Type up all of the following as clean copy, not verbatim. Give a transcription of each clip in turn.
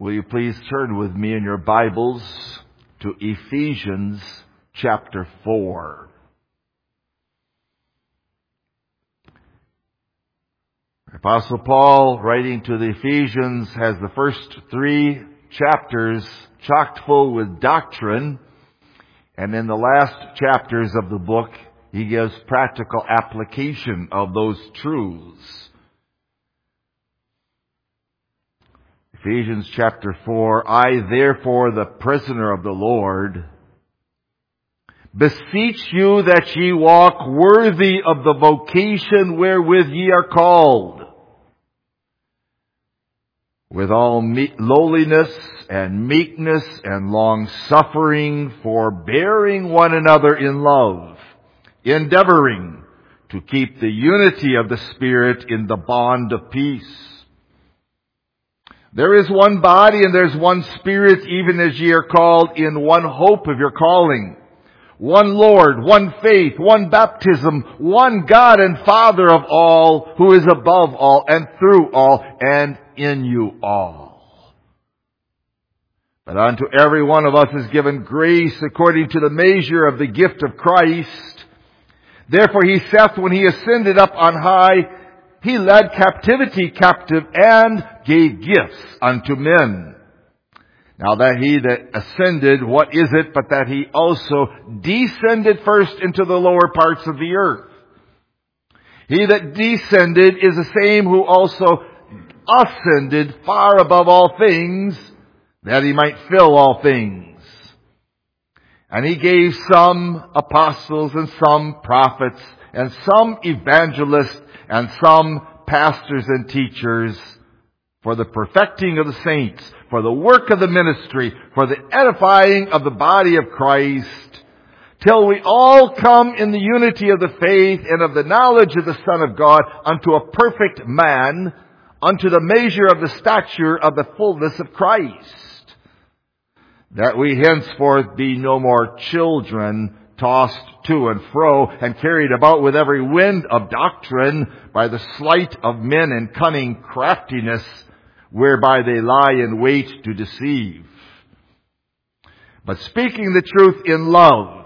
Will you please turn with me in your Bibles to Ephesians chapter 4. Apostle Paul, writing to the Ephesians, has the first 3 chapters chock full with doctrine, and in the last chapters of the book, he gives practical application of those truths. Ephesians chapter 4, I therefore, the prisoner of the Lord, beseech you that ye walk worthy of the vocation wherewith ye are called, with all lowliness and meekness and long-suffering, forbearing one another in love, endeavoring to keep the unity of the Spirit in the bond of peace. There is one body and there's one Spirit, even as ye are called in one hope of your calling. One Lord, one faith, one baptism, one God and Father of all, who is above all and through all and in you all. But unto every one of us is given grace according to the measure of the gift of Christ. Therefore he saith, when he ascended up on high, he led captivity captive and gave gifts unto men. Now that he that ascended, what is it but that he also descended first into the lower parts of the earth? He that descended is the same who also ascended far above all things, that he might fill all things. And he gave some apostles and some prophets and some evangelists and some pastors and teachers for the perfecting of the saints, for the work of the ministry, for the edifying of the body of Christ, till we all come in the unity of the faith and of the knowledge of the Son of God unto a perfect man, unto the measure of the stature of the fullness of Christ, that we henceforth be no more children, tossed to and fro and carried about with every wind of doctrine by the sleight of men and cunning craftiness, whereby they lie in wait to deceive. But speaking the truth in love,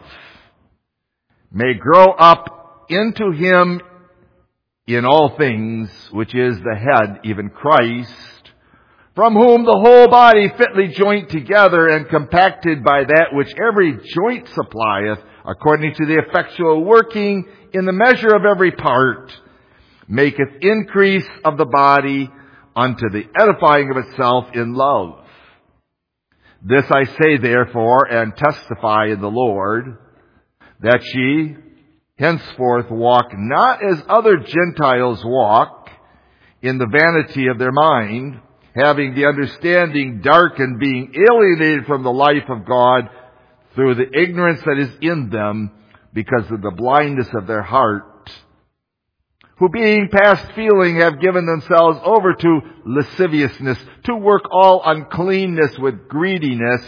may grow up into him in all things, which is the head, even Christ, from whom the whole body fitly joined together and compacted by that which every joint supplieth, according to the effectual working in the measure of every part, maketh increase of the body unto the edifying of itself in love. This I say therefore, and testify in the Lord, that ye henceforth walk not as other Gentiles walk, in the vanity of their mind, having the understanding darkened, being alienated from the life of God through the ignorance that is in them, because of the blindness of their heart, who being past feeling have given themselves over to lasciviousness, to work all uncleanness with greediness.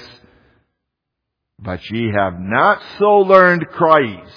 But ye have not so learned Christ.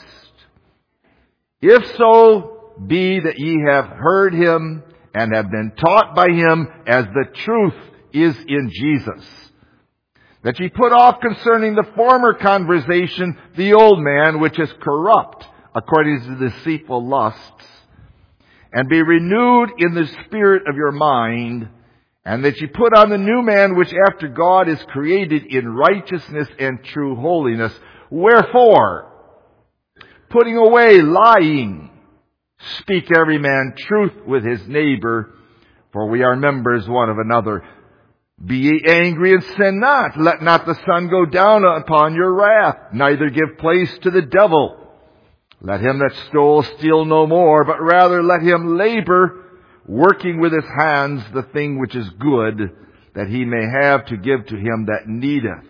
If so be that ye have heard him and have been taught by him, as the truth is in Jesus, that ye put off concerning the former conversation the old man, which is corrupt according to deceitful lusts, and be renewed in the spirit of your mind, and that ye put on the new man, which after God is created in righteousness and true holiness. Wherefore, putting away lying, speak every man truth with his neighbor, for we are members one of another. Be ye angry and sin not. Let not the sun go down upon your wrath, neither give place to the devil. Let him that stole steal no more, but rather let him labor, working with his hands the thing which is good, that he may have to give to him that needeth.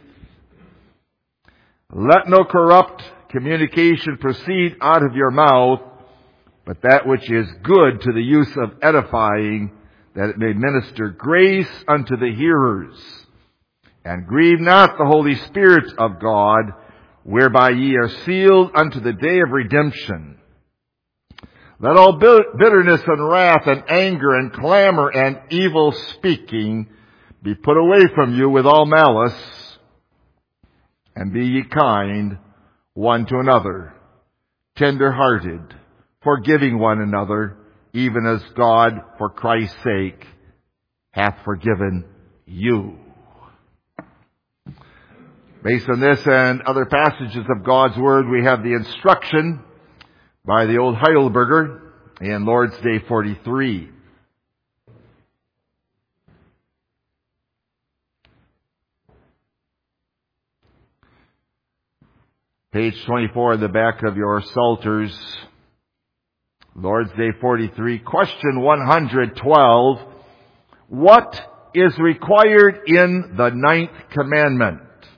Let no corrupt communication proceed out of your mouth, but that which is good to the use of edifying, that it may minister grace unto the hearers. And grieve not the Holy Spirit of God, whereby ye are sealed unto the day of redemption. Let all bitterness and wrath and anger and clamor and evil speaking be put away from you with all malice, and be ye kind one to another, tender-hearted, forgiving one another, even as God, for Christ's sake, hath forgiven you. Based on this and other passages of God's Word, we have the instruction by the old Heidelberger in Lord's Day 43. Page 24 at the back of your Psalters, Lord's Day 43, question 112. What is required in the 9th commandment?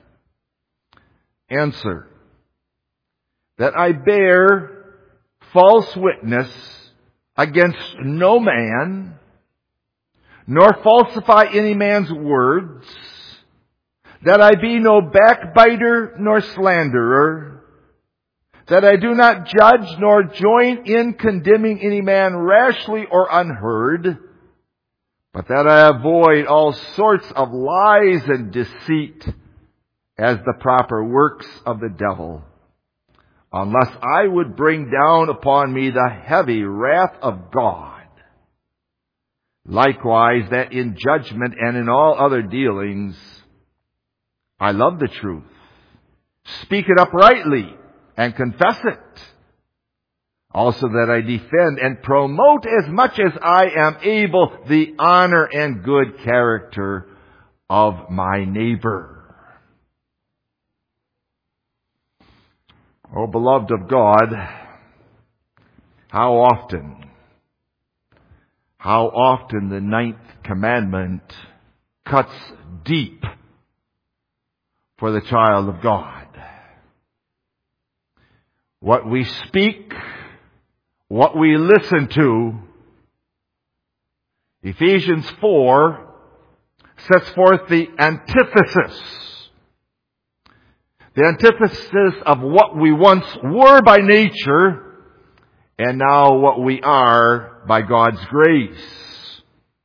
Answer: that I bear false witness against no man, nor falsify any man's words, that I be no backbiter nor slanderer, that I do not judge nor join in condemning any man rashly or unheard, but that I avoid all sorts of lies and deceit as the proper works of the devil, unless I would bring down upon me the heavy wrath of God. Likewise, that in judgment and in all other dealings, I love the truth, speak it uprightly, and confess it. Also that I defend and promote as much as I am able the honor and good character of my neighbor. Oh, beloved of God, how often the 9th commandment cuts deep for the child of God. What we speak, what we listen to, Ephesians 4 sets forth the antithesis. The antithesis of what we once were by nature and now what we are by God's grace.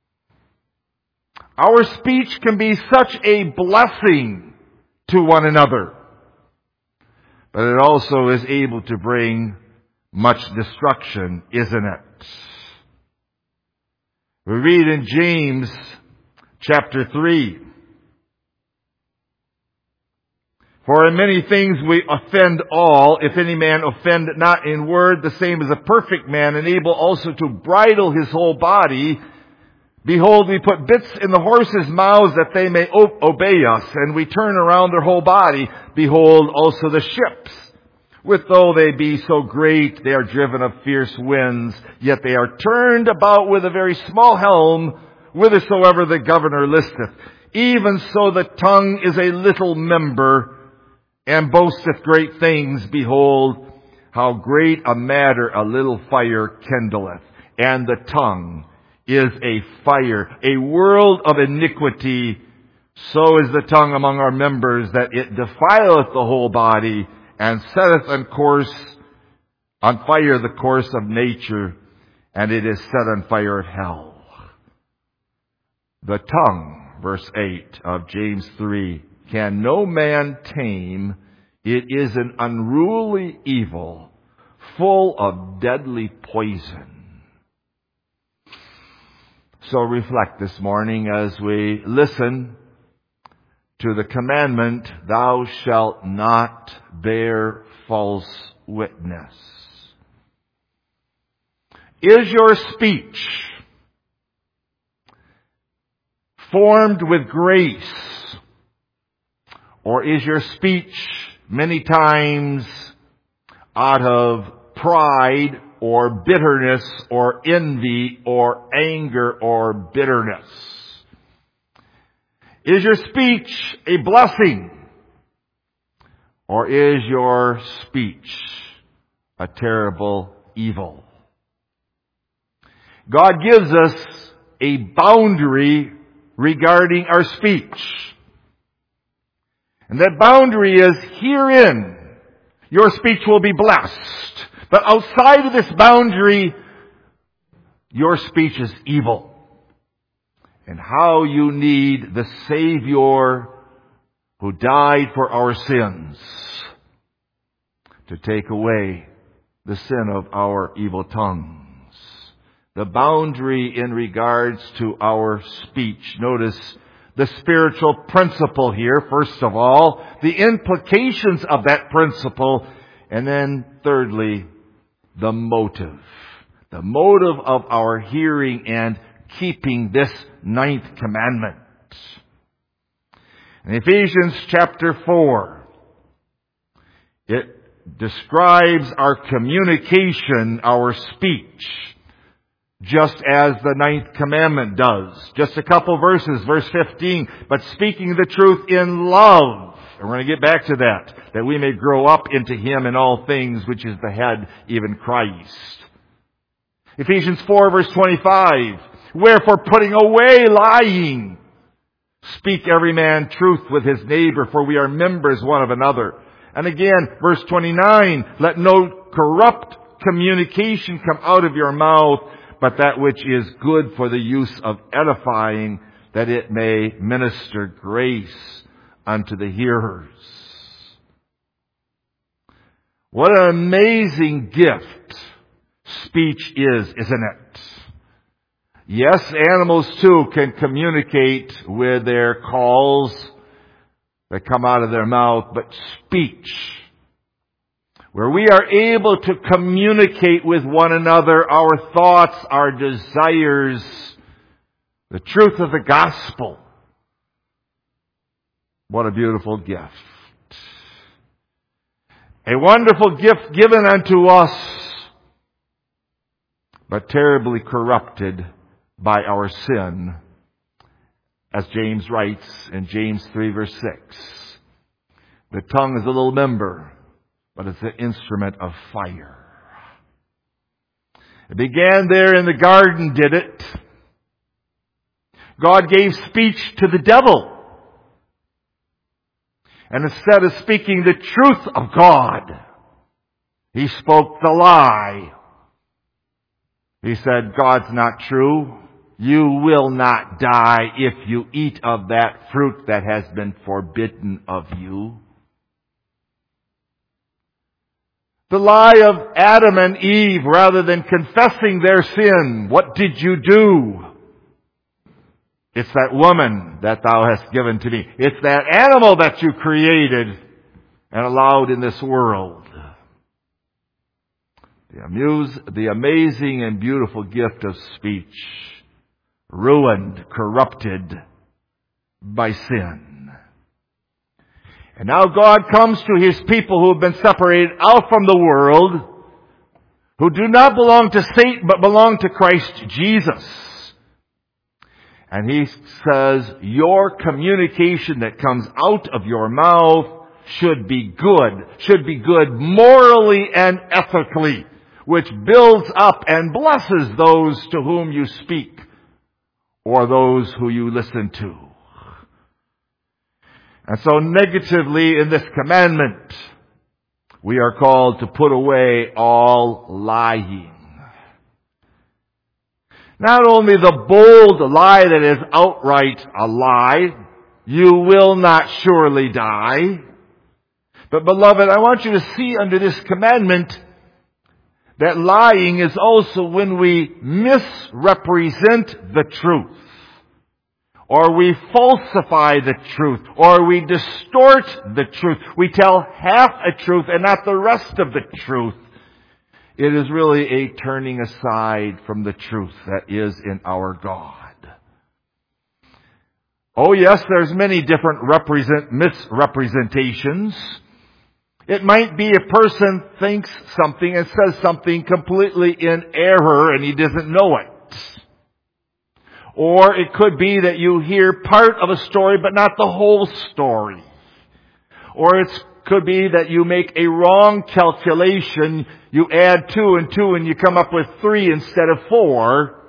Our speech can be such a blessing to one another, but it also is able to bring much destruction, isn't it? We read in James chapter 3, for in many things we offend all. If any man offend not in word, the same as a perfect man, and able also to bridle his whole body. Behold, we put bits in the horses' mouths that they may obey us, and we turn around their whole body. Behold, also the ships, which though they be so great, they are driven of fierce winds, yet they are turned about with a very small helm, whithersoever the governor listeth. Even so the tongue is a little member, and boasteth great things. Behold, how great a matter a little fire kindleth. And the tongue is a fire, a world of iniquity. So is the tongue among our members, that it defileth the whole body, and setteth on fire the course of nature, and it is set on fire of hell. The tongue, verse 8 of James 3, can no man tame. It is an unruly evil, full of deadly poison. So reflect this morning as we listen to the commandment, thou shalt not bear false witness. Is your speech formed with grace? Or is your speech many times out of pride or bitterness or envy or anger or bitterness? Is your speech a blessing? Or is your speech a terrible evil? God gives us a boundary regarding our speech. And that boundary is, herein your speech will be blessed. But outside of this boundary, your speech is evil. and how you need the Savior who died for our sins to take away the sin of our evil tongues. The boundary in regards to our speech. Notice the spiritual principle here, first of all, the implications of that principle, and then thirdly, the motive. The motive of our hearing and keeping this 9th commandment. In Ephesians chapter 4, it describes our communication, our speech, just as the 9th commandment does. Just a couple verses, verse 15, but speaking the truth in love. And we're going to get back to that we may grow up into Him in all things, which is the head, even Christ. Ephesians 4 verse 25, wherefore putting away lying, speak every man truth with his neighbor, for we are members one of another. And again, verse 29, let no corrupt communication come out of your mouth, but that which is good for the use of edifying, that it may minister grace unto the hearers. What an amazing gift speech is, isn't it? Yes, animals too can communicate with their calls that come out of their mouth, but speech, where we are able to communicate with one another our thoughts, our desires, the truth of the gospel. What a beautiful gift. A wonderful gift given unto us, but terribly corrupted by our sin. As James writes in James 3 verse 6, the tongue is a little member, but it's an instrument of fire. It began there in the garden, did it? God gave speech to the devil. And instead of speaking the truth of God, he spoke the lie. He said, God's not true. You will not die if you eat of that fruit that has been forbidden of you. The lie of Adam and Eve, rather than confessing their sin, what did you do? It's that woman that thou hast given to me. It's that animal that you created and allowed in this world. The amazing and beautiful gift of speech, ruined, corrupted by sin. And now God comes to His people who have been separated out from the world, who do not belong to Satan but belong to Christ Jesus. And He says, your communication that comes out of your mouth should be good morally and ethically, which builds up and blesses those to whom you speak or those who you listen to. And so negatively in this commandment, we are called to put away all lying. Not only the bold lie that is outright a lie, you will not surely die. But beloved, I want you to see under this commandment that lying is also when we misrepresent the truth, or we falsify the truth, or we distort the truth. We tell half a truth and not the rest of the truth. It is really a turning aside from the truth that is in our God. Oh yes, there's many different misrepresentations. It might be a person thinks something and says something completely in error and he doesn't know it. Or it could be that you hear part of a story but not the whole story. Or it could be that you make a wrong calculation. You add 2 and 2 and you come up with 3 instead of 4.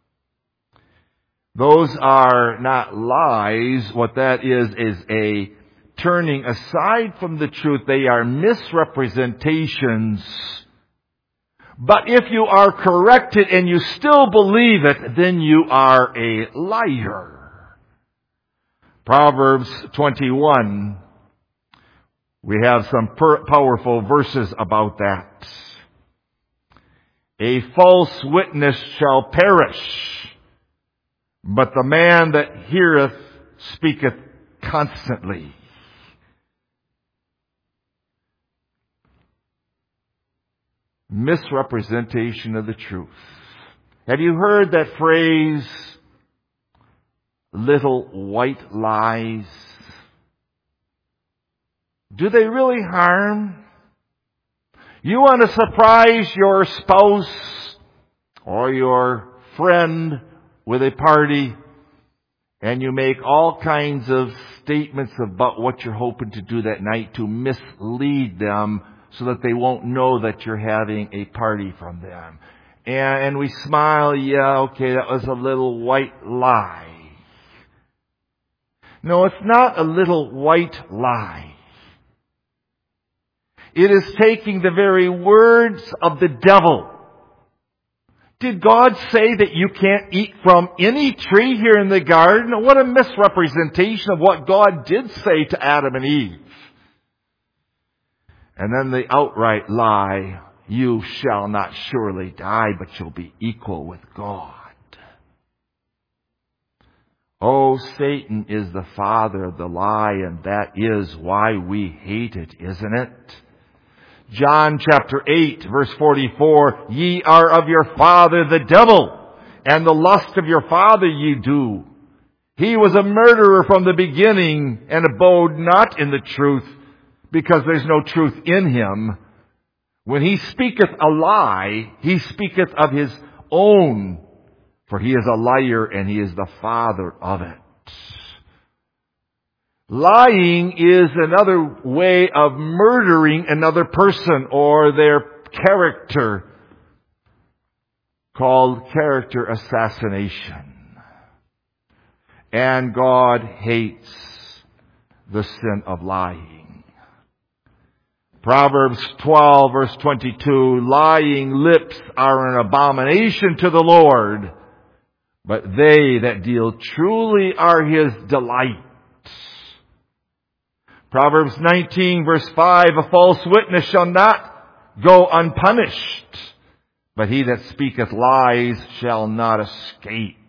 Those are not lies. What that is a turning aside from the truth. They are misrepresentations. But if you are corrected and you still believe it, then you are a liar. Proverbs 21. We have some powerful verses about that. A false witness shall perish, but the man that heareth speaketh constantly. Misrepresentation of the truth. Have you heard that phrase, little white lies? Do they really harm? You want to surprise your spouse or your friend with a party, and you make all kinds of statements about what you're hoping to do that night to mislead them so that they won't know that you're having a party from them. And we smile, yeah, okay, that was a little white lie. No, it's not a little white lie. It is taking the very words of the devil. Did God say that you can't eat from any tree here in the garden? What a misrepresentation of what God did say to Adam and Eve. And then the outright lie, you shall not surely die, but you'll be equal with God. Oh, Satan is the father of the lie, and that is why we hate it, isn't it? John chapter 8, verse 44, ye are of your father the devil, and the lust of your father ye do. He was a murderer from the beginning, and abode not in the truth, because there's no truth in him. When he speaketh a lie, he speaketh of his own, for he is a liar, and he is the father of it. Lying is another way of murdering another person or their character, called character assassination. And God hates the sin of lying. Proverbs 12, verse 22, lying lips are an abomination to the Lord, but they that deal truly are his delight. Proverbs 19, verse 5, a false witness shall not go unpunished, but he that speaketh lies shall not escape.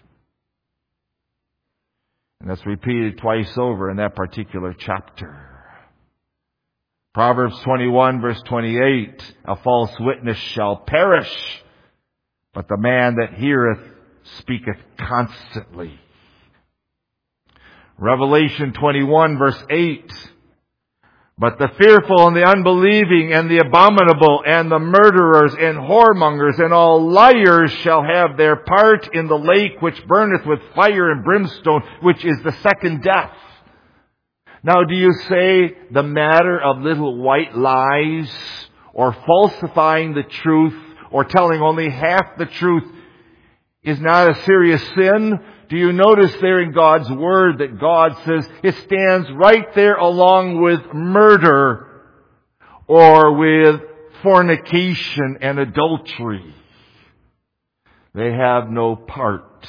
And that's repeated twice over in that particular chapter. Proverbs 21, verse 28, a false witness shall perish, but the man that heareth speaketh constantly. Revelation 21, verse 8. But the fearful and the unbelieving and the abominable and the murderers and whoremongers and all liars shall have their part in the lake which burneth with fire and brimstone, which is the second death. Now, do you say the matter of little white lies or falsifying the truth or telling only half the truth is not a serious sin? Do you notice there in God's Word that God says it stands right there along with murder or with fornication and adultery? They have no part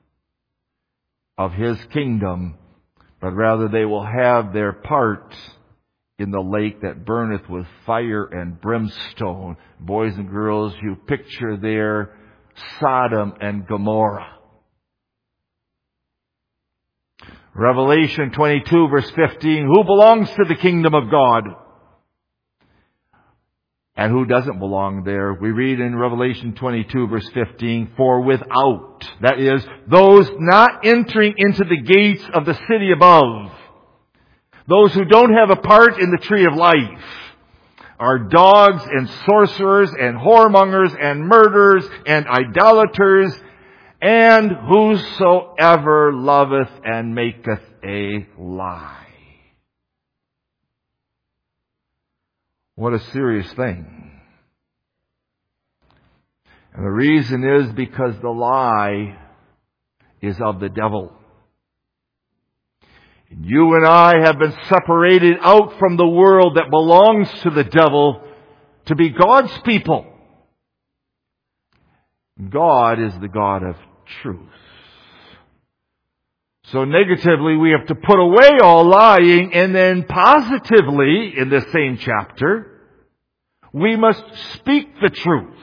of His kingdom, but rather they will have their part in the lake that burneth with fire and brimstone. Boys and girls, you picture there Sodom and Gomorrah. Revelation 22, verse 15, who belongs to the kingdom of God? And who doesn't belong there? We read in Revelation 22, verse 15, for without, that is, those not entering into the gates of the city above, those who don't have a part in the tree of life, are dogs and sorcerers and whoremongers and murderers and idolaters, and whosoever loveth and maketh a lie. What a serious thing. And the reason is because the lie is of the devil. And you and I have been separated out from the world that belongs to the devil to be God's people. God is the God of truth. So negatively, we have to put away all lying, and then positively, in this same chapter, we must speak the truth.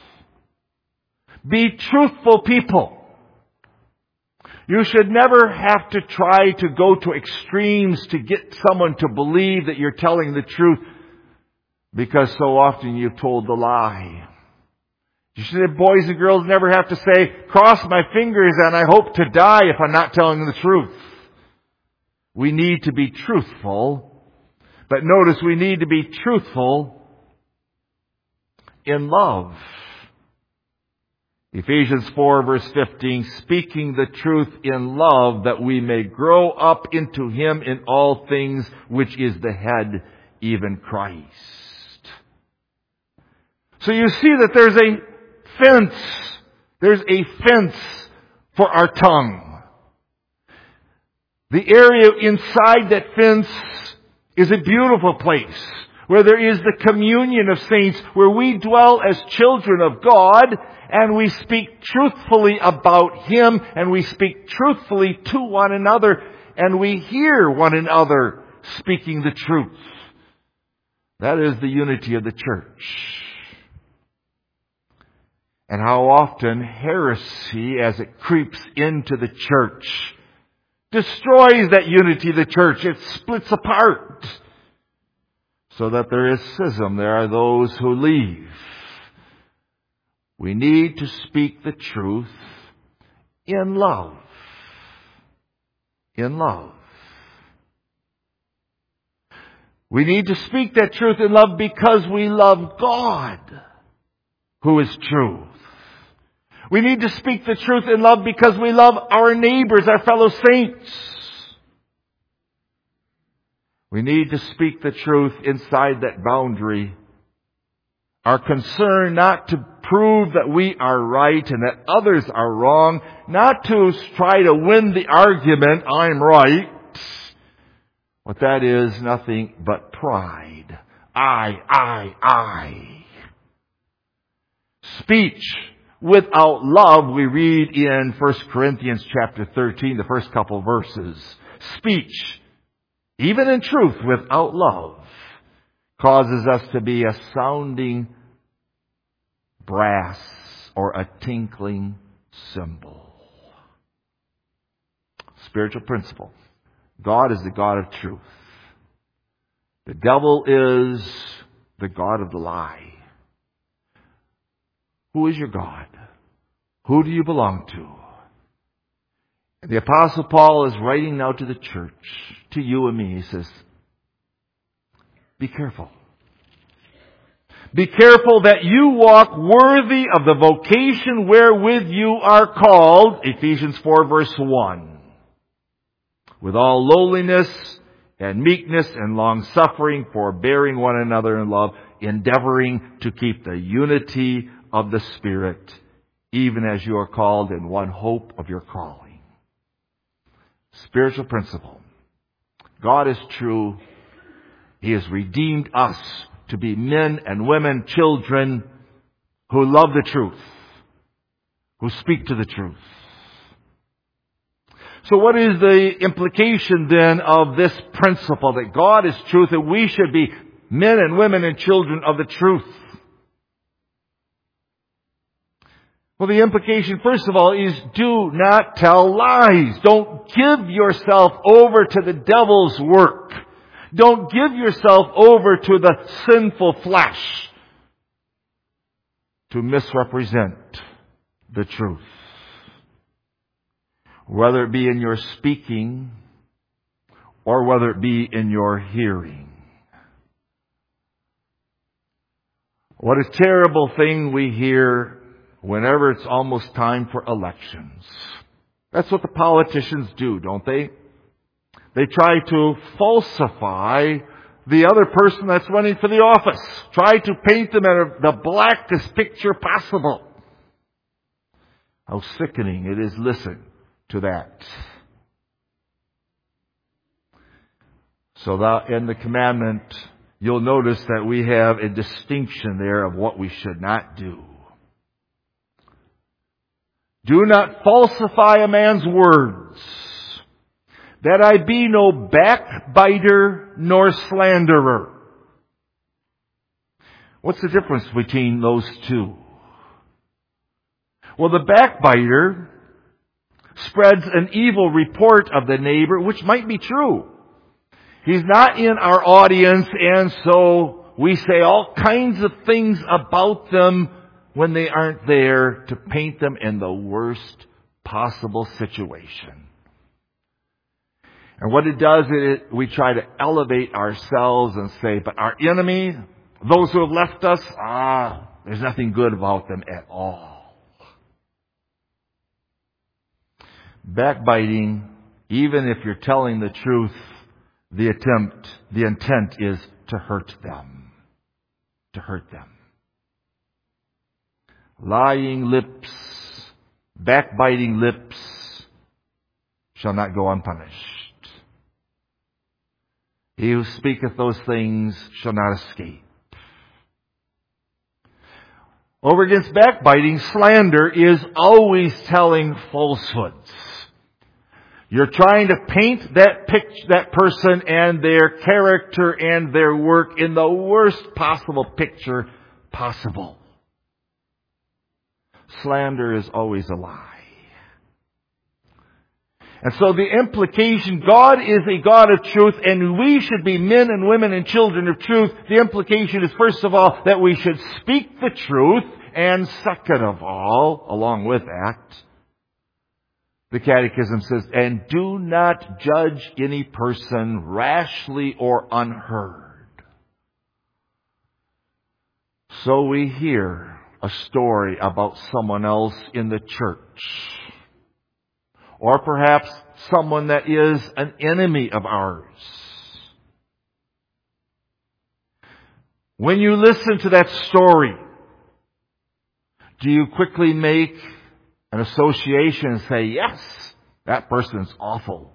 Be truthful people. You should never have to try to go to extremes to get someone to believe that you're telling the truth, because so often you've told the lie. You should, boys and girls, never have to say, cross my fingers and I hope to die if I'm not telling the truth. We need to be truthful. But notice, we need to be truthful in love. Ephesians 4 verse 15, speaking the truth in love, that we may grow up into Him in all things, which is the head, even Christ. So you see that there's a fence. There's a fence for our tongue. The area inside that fence is a beautiful place where there is the communion of saints, where we dwell as children of God, and we speak truthfully about Him, and we speak truthfully to one another, and we hear one another speaking the truth. That is the unity of the church. And how often heresy, as it creeps into the church, destroys that unity of the church. It splits apart, so that there is schism. There are those who leave. We need to speak the truth in love. In love. We need to speak that truth in love because we love God, who is truth. We need to speak the truth in love because we love our neighbors, our fellow saints. We need to speak the truth inside that boundary. Our concern not to prove that we are right and that others are wrong, not to try to win the argument, I'm right. What that is, nothing but pride. I. Speech without love, we read in 1 Corinthians chapter 13, the first couple verses. Speech, even in truth, without love, causes us to be a sounding brass or a tinkling cymbal. Spiritual principle. God is the God of truth. The devil is the God of the lie. Who is your God? Who do you belong to? And the Apostle Paul is writing now to the church, to you and me. He says, be careful. Be careful that you walk worthy of the vocation wherewith you are called. Ephesians 4 verse 1. With all lowliness and meekness and long-suffering, forbearing one another in love, endeavoring to keep the unity of the Spirit, even as you are called in one hope of your calling. Spiritual principle. God is true. He has redeemed us to be men and women, children who love the truth, who speak to the truth. So what is the implication then of this principle that God is truth and we should be men and women and children of the truth? Well, the implication, first of all, is do not tell lies. Don't give yourself over to the devil's work. Don't give yourself over to the sinful flesh to misrepresent the truth. Whether it be in your speaking or whether it be in your hearing. What a terrible thing we hear whenever it's almost time for elections. That's what the politicians do, don't they? They try to falsify the other person that's running for the office. Try to paint them in the blackest picture possible. How sickening it is. Listen to that. So that in the commandment, you'll notice that we have a distinction there of what we should not do. Do not falsify a man's words, that I be no backbiter nor slanderer. What's the difference between those two? Well, the backbiter spreads an evil report of the neighbor, which might be true. He's not in our audience, and so we say all kinds of things about them when they aren't there to paint them in the worst possible situation. And what it does is we try to elevate ourselves and say, but our enemy, those who have left us, there's nothing good about them at all. Backbiting, even if you're telling the truth, the intent is to hurt them. To hurt them. Lying lips, backbiting lips shall not go unpunished. He who speaketh those things shall not escape. Over against backbiting, slander is always telling falsehoods. You're trying to paint that person and their character and their work in the worst possible picture possible. Slander is always a lie. And so the implication, God is a God of truth, and we should be men and women and children of truth. The implication is, first of all, that we should speak the truth, and second of all, along with that, the Catechism says, and do not judge any person rashly or unheard. So we hear a story about someone else in the church, or perhaps someone that is an enemy of ours. When you listen to that story, do you quickly make an association and say, yes, that person's awful?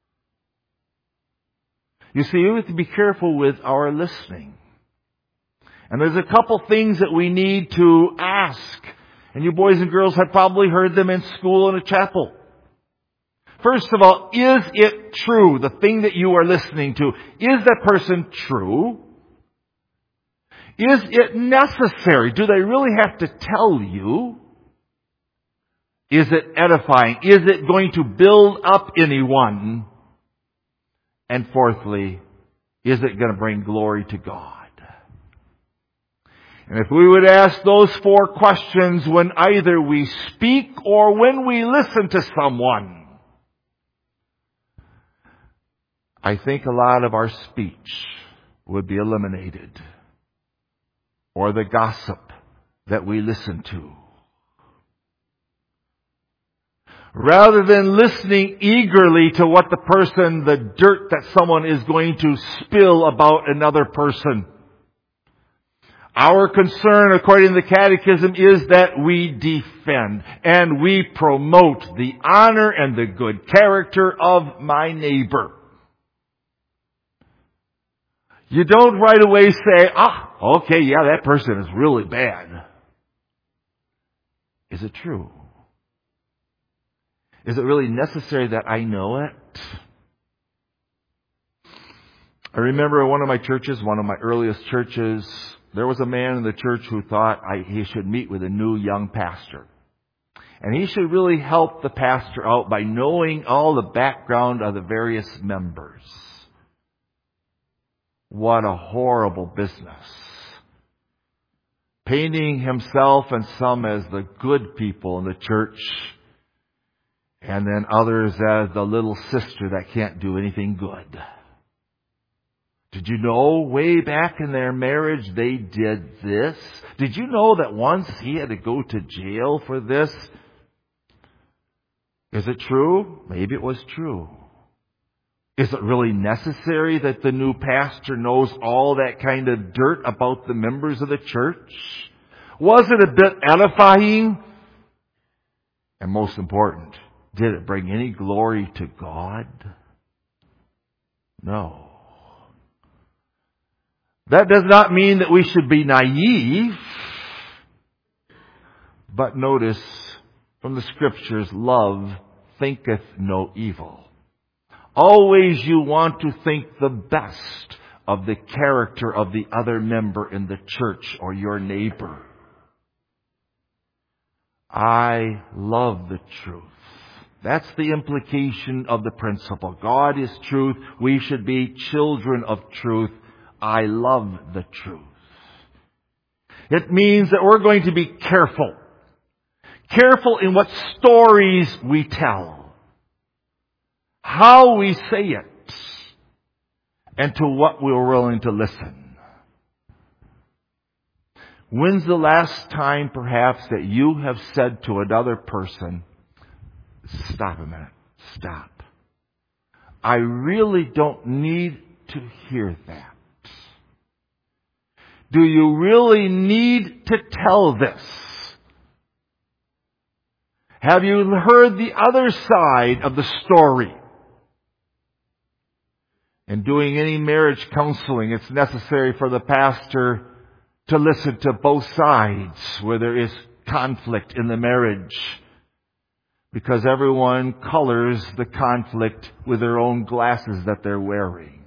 You see, we have to be careful with our listening. And there's a couple things that we need to ask. And you boys and girls have probably heard them in school and a chapel. First of all, is it true, the thing that you are listening to? Is that person true? Is it necessary? Do they really have to tell you? Is it edifying? Is it going to build up anyone? And fourthly, is it going to bring glory to God? And if we would ask those four questions when either we speak or when we listen to someone, I think a lot of our speech would be eliminated, or the gossip that we listen to. Rather than listening eagerly to what the dirt that someone is going to spill about another person, our concern, according to the Catechism, is that we defend and we promote the honor and the good character of my neighbor. You don't right away say, okay, yeah, that person is really bad. Is it true? Is it really necessary that I know it? I remember in one of my earliest churches, there was a man in the church who thought he should meet with a new young pastor. And he should really help the pastor out by knowing all the background of the various members. What a horrible business. Painting himself and some as the good people in the church, and then others as the little sister that can't do anything good. Did you know way back in their marriage they did this? Did you know that once he had to go to jail for this? Is it true? Maybe it was true. Is it really necessary that the new pastor knows all that kind of dirt about the members of the church? Was it a bit edifying? And most important, did it bring any glory to God? No. That does not mean that we should be naive. But notice from the Scriptures, love thinketh no evil. Always you want to think the best of the character of the other member in the church or your neighbor. I love the truth. That's the implication of the principle. God is truth. We should be children of truth. I love the truth. It means that we're going to be careful. Careful in what stories we tell. How we say it. And to what we're willing to listen. When's the last time, perhaps, that you have said to another person, stop a minute, stop. I really don't need to hear that. Do you really need to tell this? Have you heard the other side of the story? In doing any marriage counseling, it's necessary for the pastor to listen to both sides where there is conflict in the marriage. Because everyone colors the conflict with their own glasses that they're wearing.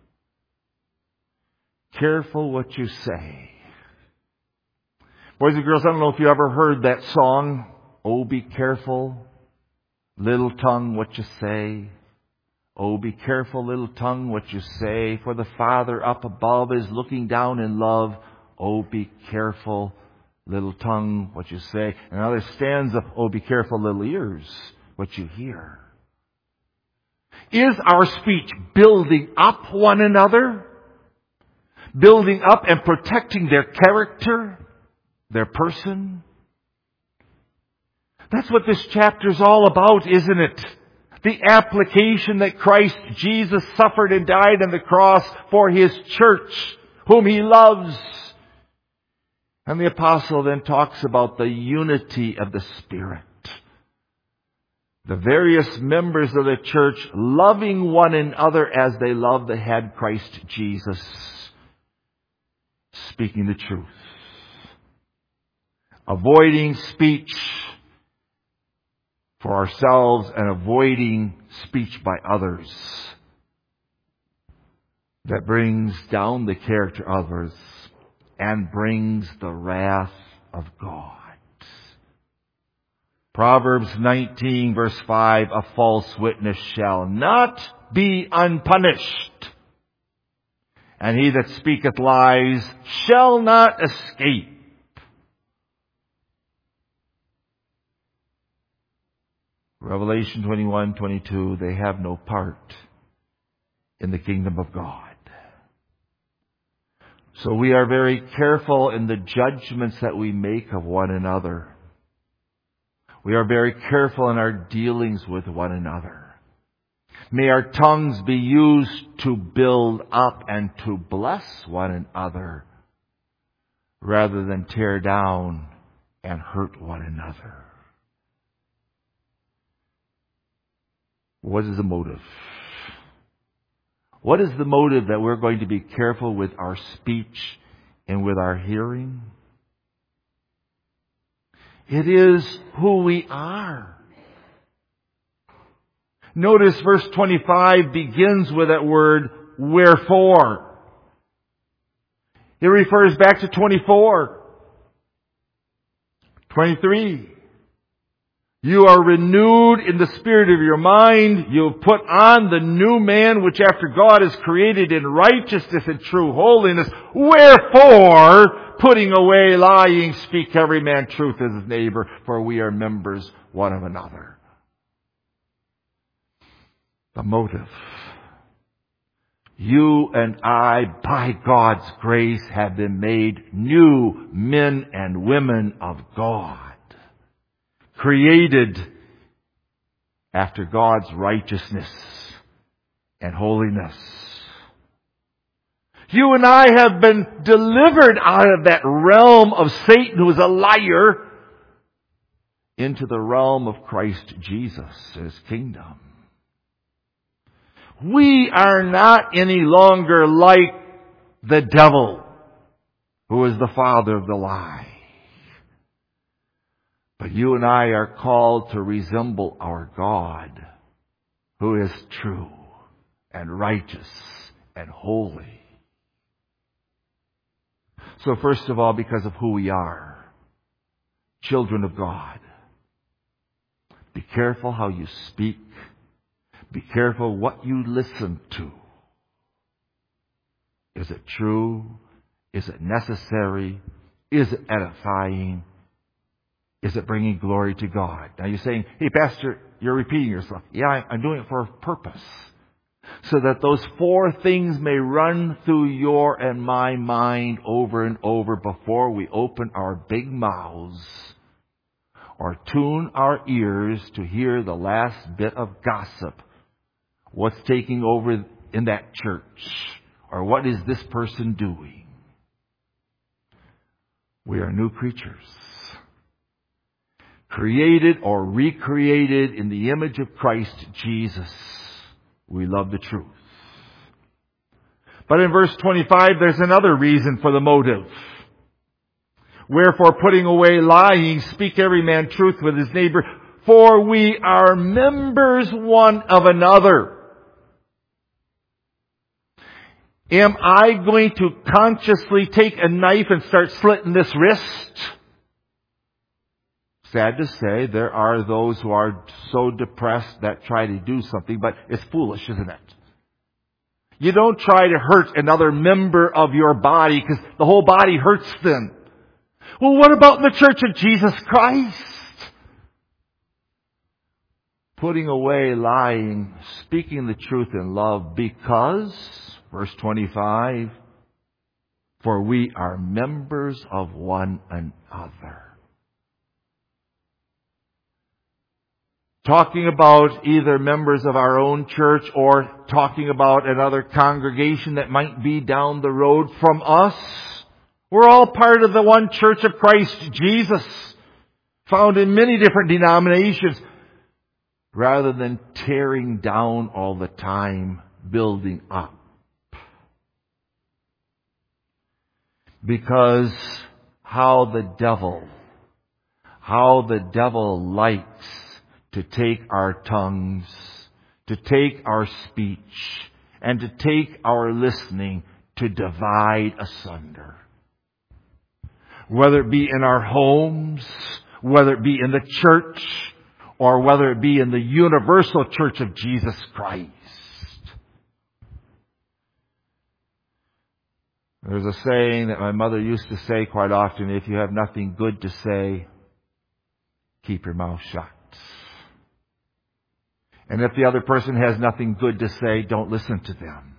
Careful what you say. Boys and girls, I don't know if you ever heard that song, Oh, be careful, little tongue, what you say. Oh, be careful, little tongue, what you say, for the Father up above is looking down in love. Oh, be careful, little tongue, what you say. Another stanza, oh, be careful, little ears, what you hear. Is our speech building up one another? Building up and protecting their character, their person? That's what this chapter is all about, isn't it? The application that Christ Jesus suffered and died on the cross for His church, whom He loves. And the apostle then talks about the unity of the Spirit. The various members of the church loving one another as they love the head, Christ Jesus, speaking the truth. Avoiding speech for ourselves and avoiding speech by others that brings down the character of others and brings the wrath of God. Proverbs 19 verse 5, a false witness shall not be unpunished, and he that speaketh lies shall not escape. Revelation 21:22, they have no part in the kingdom of God. So we are very careful in the judgments that we make of one another. We are very careful in our dealings with one another. May our tongues be used to build up and to bless one another rather than tear down and hurt one another. What is the motive? What is the motive that we're going to be careful with our speech and with our hearing? It is who we are. Notice verse 25 begins with that word, wherefore. It refers back to 24. 23. You are renewed in the spirit of your mind. You have put on the new man, which after God is created in righteousness and true holiness. Wherefore, putting away lying, speak every man truth as his neighbor, for we are members one of another. The motive. You and I, by God's grace, have been made new men and women of God. Created after God's righteousness and holiness. You and I have been delivered out of that realm of Satan, who is a liar, into the realm of Christ Jesus, His kingdom. We are not any longer like the devil, who is the father of the lie. But you and I are called to resemble our God, who is true and righteous and holy. So first of all, because of who we are, children of God, be careful how you speak. Be careful what you listen to. Is it true? Is it necessary? Is it edifying? Is it bringing glory to God? Now you're saying, hey, Pastor, you're repeating yourself. Yeah, I'm doing it for a purpose. So that those four things may run through your and my mind over and over before we open our big mouths or tune our ears to hear the last bit of gossip. What's taking over in that church? Or what is this person doing? We are new creatures. Created or recreated in the image of Christ Jesus. We love the truth. But in verse 25, there's another reason for the motive. Wherefore, putting away lying, speak every man truth with his neighbor, for we are members one of another. Am I going to consciously take a knife and start slitting this wrist? Sad to say, there are those who are so depressed that try to do something, but it's foolish, isn't it? You don't try to hurt another member of your body because the whole body hurts then. Well, what about in the Church of Jesus Christ? Putting away lying, speaking the truth in love, because, verse 25, for we are members of one another. Talking about either members of our own church or talking about another congregation that might be down the road from us. We're all part of the one Church of Christ Jesus, found in many different denominations. Rather than tearing down all the time, building up. Because how the devil likes to take our tongues, to take our speech, and to take our listening to divide asunder. Whether it be in our homes, whether it be in the church, or whether it be in the universal church of Jesus Christ. There's a saying that my mother used to say quite often, if you have nothing good to say, keep your mouth shut. And if the other person has nothing good to say, don't listen to them.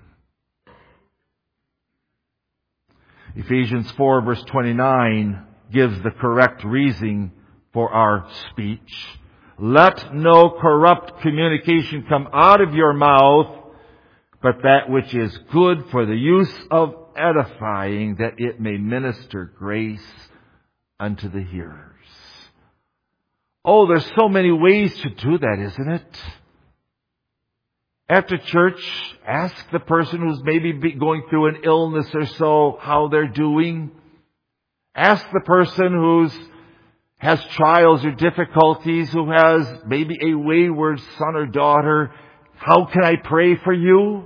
Ephesians 4 verse 29 gives the correct reason for our speech. Let no corrupt communication come out of your mouth, but that which is good for the use of edifying, that it may minister grace unto the hearers. Oh, there's so many ways to do that, isn't it? After church, ask the person who's maybe going through an illness or so how they're doing. Ask the person who's has trials or difficulties, who has maybe a wayward son or daughter, how can I pray for you?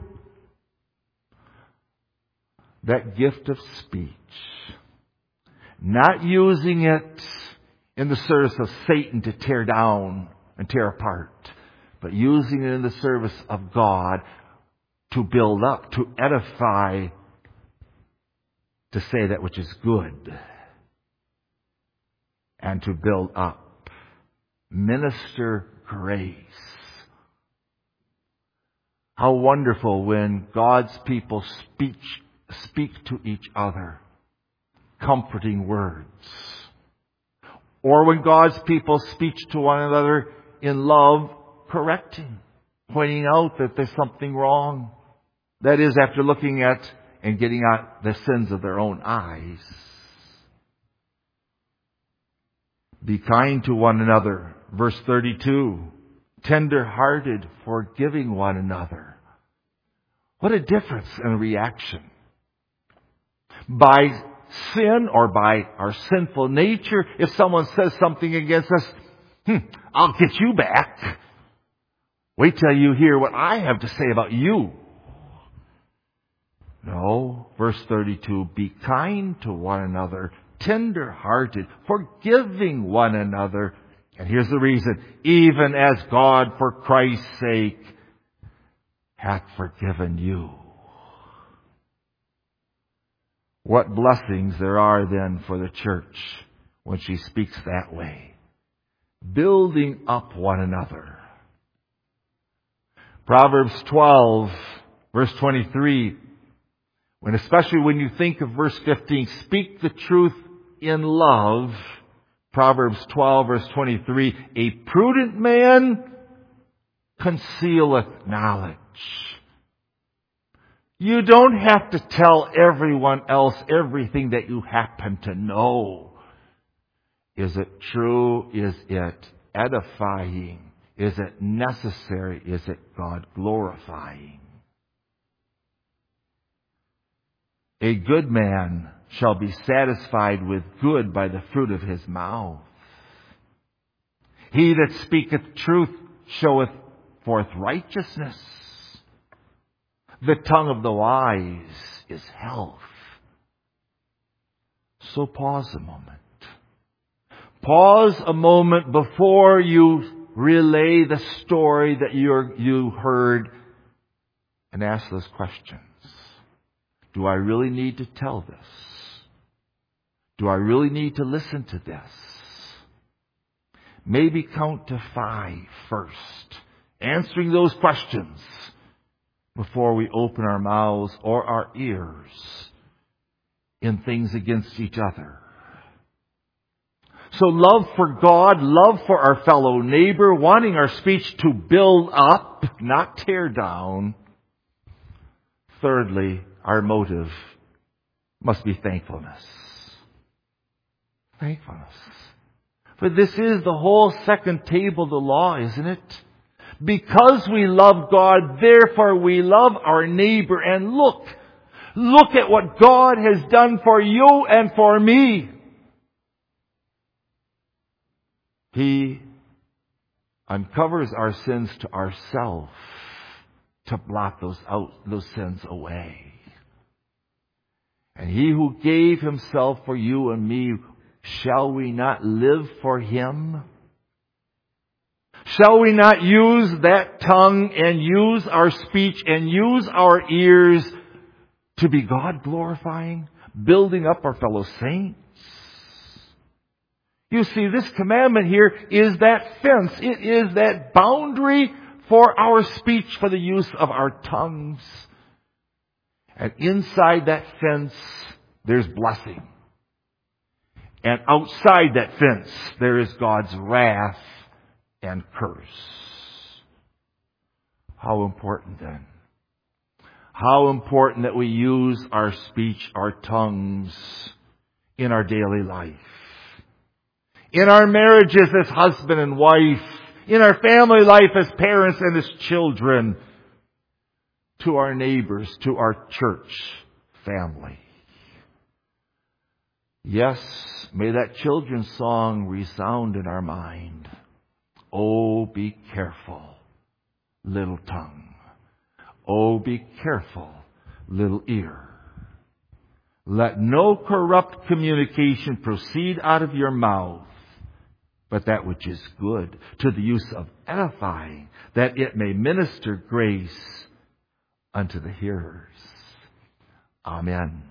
That gift of speech. Not using it in the service of Satan to tear down and tear apart, but using it in the service of God to build up, to edify, to say that which is good. And to build up. Minister grace. How wonderful when God's people speak to each other. Comforting words. Or when God's people speak to one another in love, correcting. Pointing out that there's something wrong. That is, after looking at and getting out the sins of their own eyes. Be kind to one another. Verse 32. Tender-hearted, forgiving one another. What a difference in reaction. By sin or by our sinful nature, if someone says something against us, I'll get you back. Wait till you hear what I have to say about you. No, verse 32, be kind to one another, tender-hearted, forgiving one another. And here's the reason, even as God, for Christ's sake, hath forgiven you. What blessings there are then for the church when she speaks that way. Building up one another. Proverbs 12, verse 23, especially when you think of verse 15, speak the truth in love. Proverbs 12, verse 23, a prudent man concealeth knowledge. You don't have to tell everyone else everything that you happen to know. Is it true? Is it edifying? Is it necessary? Is it God glorifying? A good man shall be satisfied with good by the fruit of his mouth. He that speaketh truth showeth forth righteousness. The tongue of the wise is health. So pause a moment. Pause a moment before you relay the story that you heard and ask those questions. Do I really need to tell this? Do I really need to listen to this? Maybe count to 5 first, answering those questions before we open our mouths or our ears in things against each other. So love for God, love for our fellow neighbor, wanting our speech to build up, not tear down. Thirdly, our motive must be thankfulness. Thankfulness. For this is the whole second table of the law, isn't it? Because we love God, therefore we love our neighbor. And look at what God has done for you and for me. He uncovers our sins to ourselves to blot those sins away. And He who gave Himself for you and me, shall we not live for Him? Shall we not use that tongue and use our speech and use our ears to be God glorifying, building up our fellow saints? You see, this commandment here is that fence. It is that boundary for our speech, for the use of our tongues. And inside that fence, there's blessing. And outside that fence, there is God's wrath and curse. How important then? How important that we use our speech, our tongues in our daily life. In our marriages as husband and wife. In our family life as parents and as children. To our neighbors, to our church family. Yes, may that children's song resound in our mind. Oh, be careful, little tongue. Oh, be careful, little ear. Let no corrupt communication proceed out of your mouth, but that which is good, to the use of edifying, that it may minister grace unto the hearers. Amen.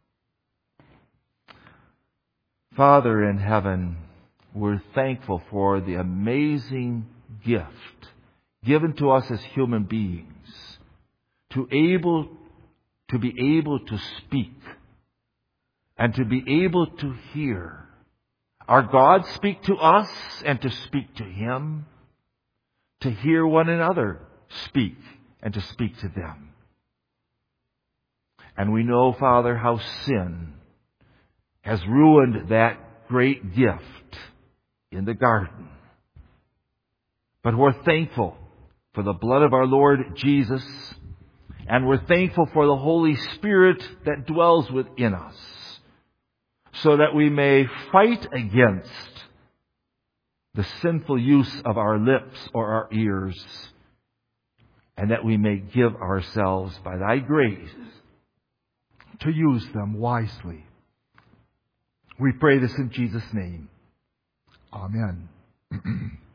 Father in heaven, we're thankful for the amazing gift given to us as human beings to be able to speak and to be able to hear our God speak to us and to speak to Him, to hear one another speak and to speak to them. And we know, Father, how sin has ruined that great gift in the garden. But we're thankful for the blood of our Lord Jesus, and we're thankful for the Holy Spirit that dwells within us so that we may fight against the sinful use of our lips or our ears, and that we may give ourselves by Thy grace to use them wisely. We pray this in Jesus' name. Amen.